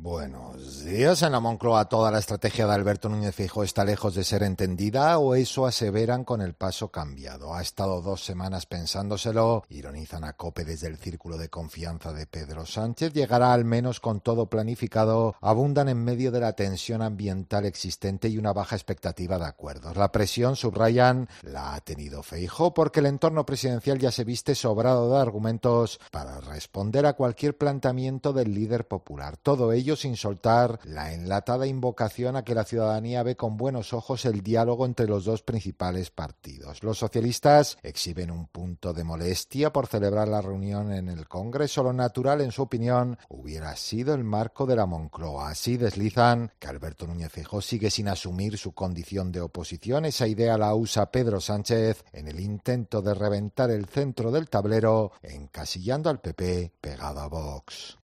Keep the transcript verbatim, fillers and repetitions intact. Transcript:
Buenos días. En la Moncloa, ¿toda la estrategia de Alberto Núñez Feijóo está lejos de ser entendida o eso aseveran con el paso cambiado? Ha estado dos semanas pensándoselo, ironizan a COPE desde el círculo de confianza de Pedro Sánchez. Llegará al menos con todo planificado, abundan en medio de la tensión ambiental existente y una baja expectativa de acuerdos. La presión, subrayan, la ha tenido Feijóo porque el entorno presidencial ya se viste sobrado de argumentos para responder a cualquier planteamiento del líder popular. Todo ello sin soltar la enlatada invocación a que la ciudadanía ve con buenos ojos el diálogo entre los dos principales partidos. Los socialistas exhiben un punto de molestia por celebrar la reunión en el Congreso. Lo natural, en su opinión, hubiera sido el marco de la Moncloa. Así deslizan que Alberto Núñez Feijóo sigue sin asumir su condición de oposición. Esa idea la usa Pedro Sánchez en el intento de reventar el centro del tablero, encasillando al P P pegado a Vox.